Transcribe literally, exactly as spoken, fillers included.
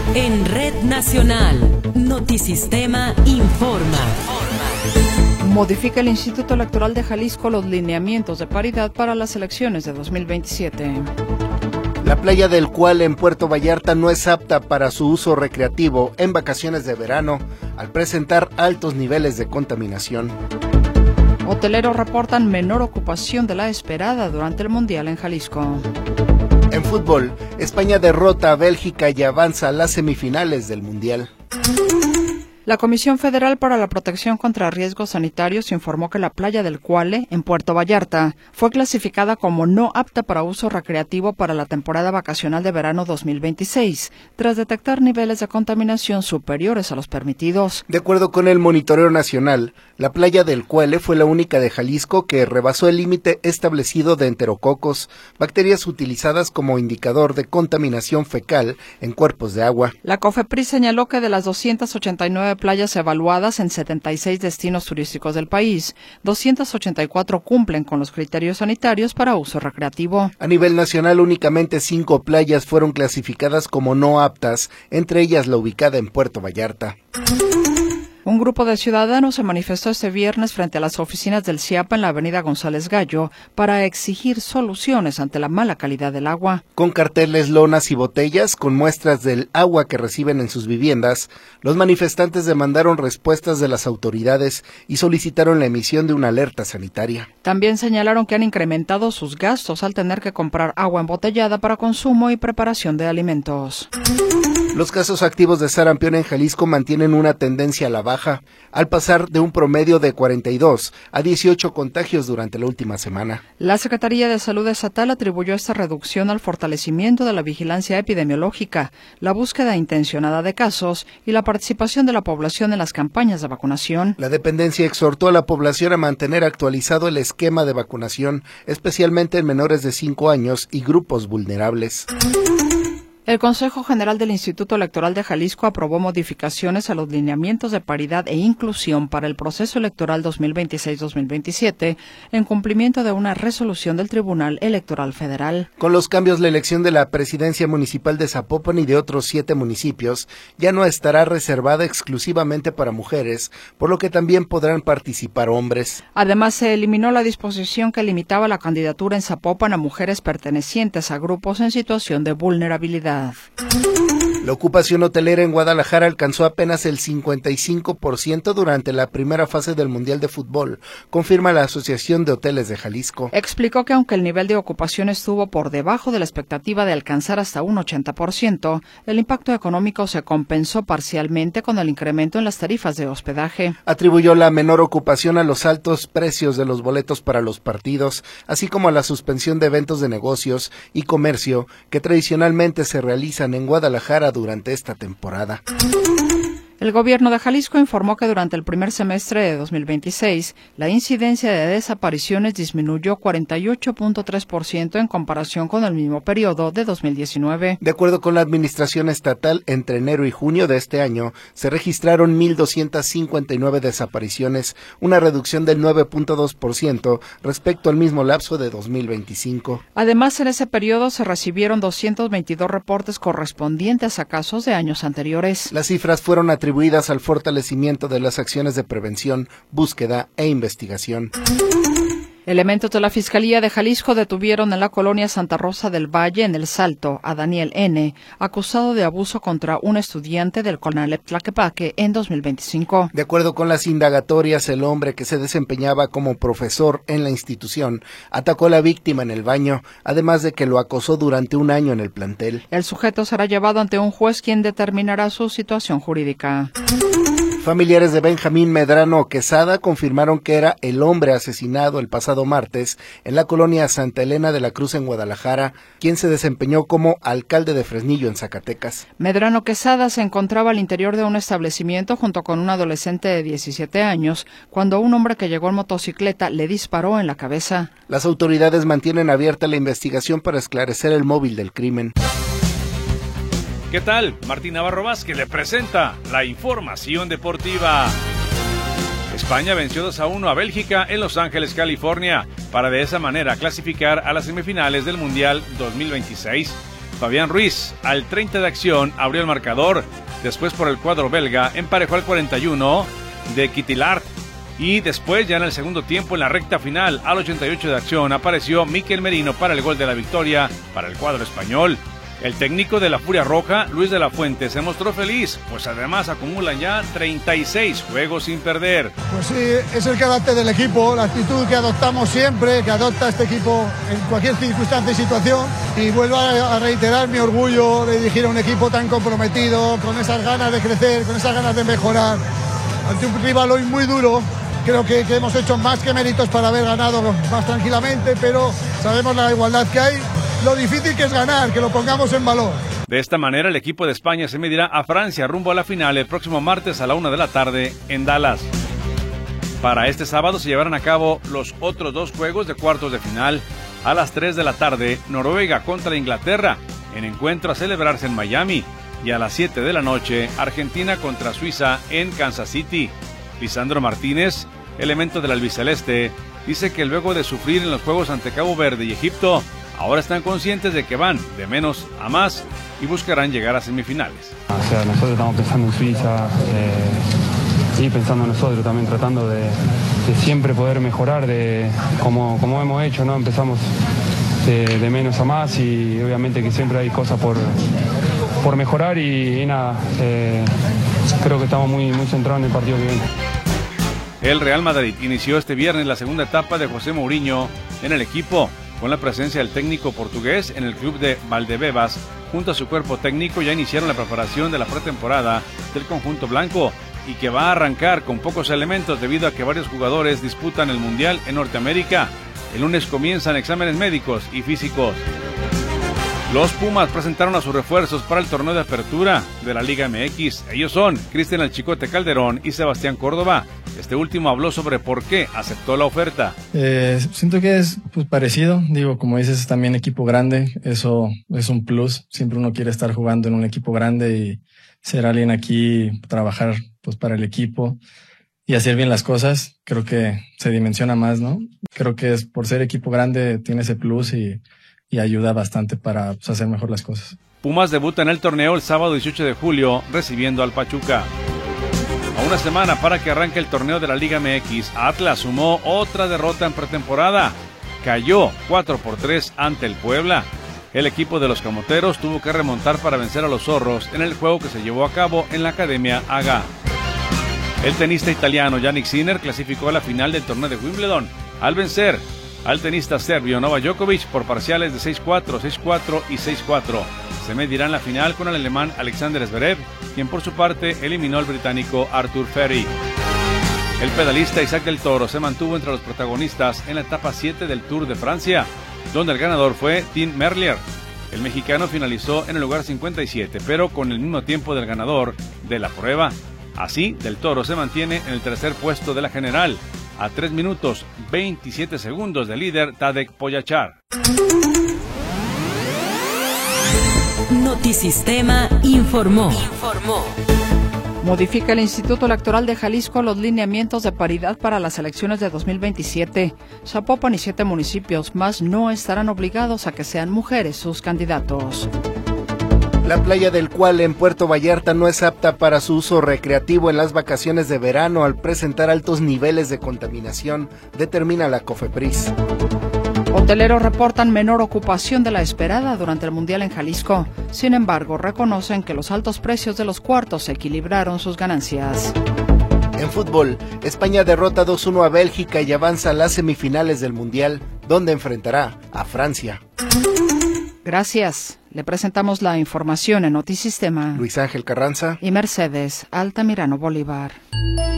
En Red Nacional, Notisistema informa. Modifica el Instituto Electoral de Jalisco los lineamientos de paridad para las elecciones de dos mil veintisiete. La playa del Cuale en Puerto Vallarta no es apta para su uso recreativo en vacaciones de verano, al presentar altos niveles de contaminación. Hoteleros reportan menor ocupación de la esperada durante el Mundial en Jalisco. En fútbol, España derrota a Bélgica y avanza a las semifinales del Mundial. La Comisión Federal para la Protección contra Riesgos Sanitarios informó que la playa del Cuale, en Puerto Vallarta, fue clasificada como no apta para uso recreativo para la temporada vacacional de verano dos mil veintiséis, tras detectar niveles de contaminación superiores a los permitidos. De acuerdo con el Monitoreo Nacional, la playa del Cuale fue la única de Jalisco que rebasó el límite establecido de enterococos, bacterias utilizadas como indicador de contaminación fecal en cuerpos de agua. La COFEPRIS señaló que de las doscientas ochenta y nueve playas evaluadas en setenta y seis destinos turísticos del país, doscientas ochenta y cuatro cumplen con los criterios sanitarios para uso recreativo. A nivel nacional, únicamente cinco playas fueron clasificadas como no aptas, entre ellas la ubicada en Puerto Vallarta. Un grupo de ciudadanos se manifestó este viernes frente a las oficinas del C I A P en la avenida González Gallo para exigir soluciones ante la mala calidad del agua. Con carteles, lonas y botellas con muestras del agua que reciben en sus viviendas, los manifestantes demandaron respuestas de las autoridades y solicitaron la emisión de una alerta sanitaria. También señalaron que han incrementado sus gastos al tener que comprar agua embotellada para consumo y preparación de alimentos. Los casos activos de sarampión en Jalisco mantienen una tendencia a la baja, al pasar de un promedio de cuarenta y dos a dieciocho contagios durante la última semana. La Secretaría de Salud Estatal atribuyó esta reducción al fortalecimiento de la vigilancia epidemiológica, la búsqueda intencionada de casos y la participación de la población en las campañas de vacunación. La dependencia exhortó a la población a mantener actualizado el esquema de vacunación, especialmente en menores de cinco años y grupos vulnerables. El Consejo General del Instituto Electoral de Jalisco aprobó modificaciones a los lineamientos de paridad e inclusión para el proceso electoral dos mil veintiséis dos mil veintisiete, en cumplimiento de una resolución del Tribunal Electoral Federal. Con los cambios, la elección de la presidencia municipal de Zapopan y de otros siete municipios ya no estará reservada exclusivamente para mujeres, por lo que también podrán participar hombres. Además, se eliminó la disposición que limitaba la candidatura en Zapopan a mujeres pertenecientes a grupos en situación de vulnerabilidad. La ocupación hotelera en Guadalajara alcanzó apenas el cincuenta y cinco por ciento durante la primera fase del Mundial de Fútbol, confirma la Asociación de Hoteles de Jalisco. Explicó que aunque el nivel de ocupación estuvo por debajo de la expectativa de alcanzar hasta un ochenta por ciento, el impacto económico se compensó parcialmente con el incremento en las tarifas de hospedaje. Atribuyó la menor ocupación a los altos precios de los boletos para los partidos, así como a la suspensión de eventos de negocios y comercio que tradicionalmente se realizan en Guadalajara durante esta temporada. El gobierno de Jalisco informó que durante el primer semestre de dos mil veintiséis, la incidencia de desapariciones disminuyó cuarenta y ocho punto tres por ciento en comparación con el mismo periodo de dos mil diecinueve. De acuerdo con la Administración Estatal, entre enero y junio de este año, se registraron mil doscientas cincuenta y nueve desapariciones, una reducción del nueve punto dos por ciento respecto al mismo lapso de dos mil veinticinco. Además, en ese periodo se recibieron doscientos veintidós reportes correspondientes a casos de años anteriores. Las cifras fueron atribuidas atribuidas al fortalecimiento de las acciones de prevención, búsqueda e investigación. Elementos de la Fiscalía de Jalisco detuvieron en la colonia Santa Rosa del Valle, en El Salto, a Daniel N., acusado de abuso contra un estudiante del CONALEP Tlaquepaque en dos mil veinticinco. De acuerdo con las indagatorias, el hombre que se desempeñaba como profesor en la institución atacó a la víctima en el baño, además de que lo acosó durante un año en el plantel. El sujeto será llevado ante un juez quien determinará su situación jurídica. Familiares de Benjamín Medrano Quesada confirmaron que era el hombre asesinado el pasado martes en la colonia Santa Elena de la Cruz en Guadalajara, quien se desempeñó como alcalde de Fresnillo en Zacatecas. Medrano Quesada se encontraba al interior de un establecimiento junto con un adolescente de diecisiete años cuando un hombre que llegó en motocicleta le disparó en la cabeza. Las autoridades mantienen abierta la investigación para esclarecer el móvil del crimen. ¿Qué tal? Martín Navarro Vázquez le presenta la información deportiva. España venció dos a uno a Bélgica en Los Ángeles, California, para de esa manera clasificar a las semifinales del Mundial dos mil veintiséis. Fabián Ruiz, al treinta de acción, abrió el marcador. Después, por el cuadro belga, emparejó al cuarenta y uno de Quitillard. Y después, ya en el segundo tiempo, en la recta final, al ochenta y ocho de acción, apareció Mikel Merino para el gol de la victoria para el cuadro español. El técnico de la Furia Roja, Luis de la Fuente, se mostró feliz, pues además acumulan ya treinta y seis juegos sin perder. Pues sí, es el carácter del equipo, la actitud que adoptamos siempre, que adopta este equipo en cualquier circunstancia y situación. Y vuelvo a reiterar mi orgullo de dirigir a un equipo tan comprometido, con esas ganas de crecer, con esas ganas de mejorar. Ante un rival hoy muy duro, creo que, que hemos hecho más que méritos para haber ganado más tranquilamente, pero sabemos la igualdad que hay. Lo difícil que es ganar, que lo pongamos en valor. De esta manera, el equipo de España se medirá a Francia rumbo a la final el próximo martes a la una de la tarde en Dallas. Para este sábado se llevarán a cabo los otros dos juegos de cuartos de final. A las tres de la tarde, Noruega contra Inglaterra, en encuentro a celebrarse en Miami. Y a las siete de la noche, Argentina contra Suiza en Kansas City. Lisandro Martínez, elemento del albiceleste, dice que luego de sufrir en los juegos ante Cabo Verde y Egipto, ahora están conscientes de que van de menos a más y buscarán llegar a semifinales. O sea, nosotros estamos pensando en Suiza eh, y pensando en nosotros también, tratando de, de siempre poder mejorar, de como, como hemos hecho, ¿no? Empezamos de, de menos a más y obviamente que siempre hay cosas por, por mejorar y, y nada, eh, creo que estamos muy, muy centrados en el partido que viene. El Real Madrid inició este viernes la segunda etapa de José Mourinho en el equipo, con la presencia del técnico portugués en el club de Valdebebas. Junto a su cuerpo técnico ya iniciaron la preparación de la pretemporada del conjunto blanco y que va a arrancar con pocos elementos debido a que varios jugadores disputan el Mundial en Norteamérica. El lunes comienzan exámenes médicos y físicos. Los Pumas presentaron a sus refuerzos para el torneo de apertura de la Liga M X. Ellos son Cristian El Chicote Calderón y Sebastián Córdoba. Este último habló sobre por qué aceptó la oferta. Eh, siento que es pues, parecido, digo, como dices, es también equipo grande, eso es un plus. Siempre uno quiere estar jugando en un equipo grande y ser alguien aquí, trabajar pues para el equipo y hacer bien las cosas. Creo que se dimensiona más, ¿no? Creo que es por ser equipo grande tiene ese plus y y ayuda bastante para pues, hacer mejor las cosas. Pumas debuta en el torneo el sábado dieciocho de julio recibiendo al Pachuca. A una semana para que arranque el torneo de la Liga M X, Atlas sumó otra derrota en pretemporada. Cayó cuatro por tres ante el Puebla. El equipo de los camoteros tuvo que remontar para vencer a los zorros en el juego que se llevó a cabo en la Academia Aga. El tenista italiano Jannik Sinner clasificó a la final del torneo de Wimbledon al vencer al tenista serbio Novak Djokovic por parciales de seis cuatro, seis cuatro y seis cuatro. Se medirá en la final con el alemán Alexander Zverev, quien por su parte eliminó al británico Arthur Ferry. El pedalista Isaac del Toro se mantuvo entre los protagonistas en la etapa siete del Tour de Francia, donde el ganador fue Tim Merlier. El mexicano finalizó en el lugar cincuenta y siete, pero con el mismo tiempo del ganador de la prueba. Así, Del Toro se mantiene en el tercer puesto de la general, a tres minutos veintisiete segundos del líder Tadej Pogačar. Notisistema informó. Informó. Modifica el Instituto Electoral de Jalisco los lineamientos de paridad para las elecciones de dos mil veintisiete. Zapopan y siete municipios más no estarán obligados a que sean mujeres sus candidatos. La playa del Cuale en Puerto Vallarta no es apta para su uso recreativo en las vacaciones de verano al presentar altos niveles de contaminación, determina la COFEPRIS. Hoteleros reportan menor ocupación de la esperada durante el Mundial en Jalisco. Sin embargo, reconocen que los altos precios de los cuartos equilibraron sus ganancias. En fútbol, España derrota dos uno a Bélgica y avanza a las semifinales del Mundial, donde enfrentará a Francia. Gracias. Le presentamos la información en Notisistema. Luis Ángel Carranza y Mercedes Altamirano Bolívar.